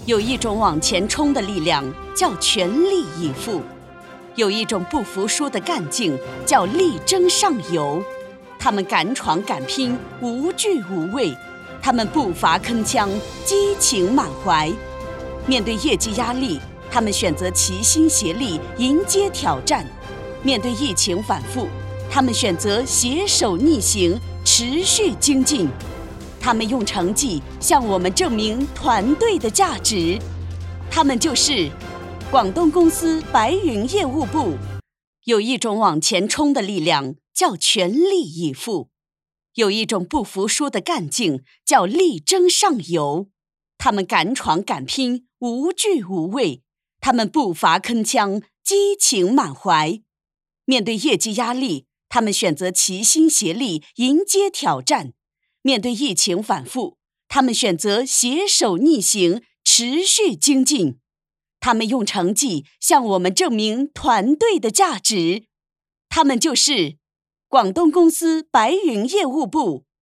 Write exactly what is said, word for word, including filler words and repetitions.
有一种往前冲的力量，叫全力以赴；有一种不服输的干劲，叫力争上游。他们敢闯敢拼，无惧无畏；他们步伐铿锵，激情满怀。面对业绩压力，他们选择齐心协力迎接挑战；面对疫情反复，他们选择携手逆行，持续精进。他们用成绩向我们证明团队的价值。他们就是广东公司白云业务部。有一种往前冲的力量，叫全力以赴；有一种不服输的干劲，叫力争上游。他们敢闯敢拼，无惧无畏；他们步伐铿锵，激情满怀。面对业绩压力，他们选择齐心协力迎接挑战；面对疫情反复，他们选择携手逆行，持续精进。他们用成绩向我们证明团队的价值。他们就是广东公司白云业务部。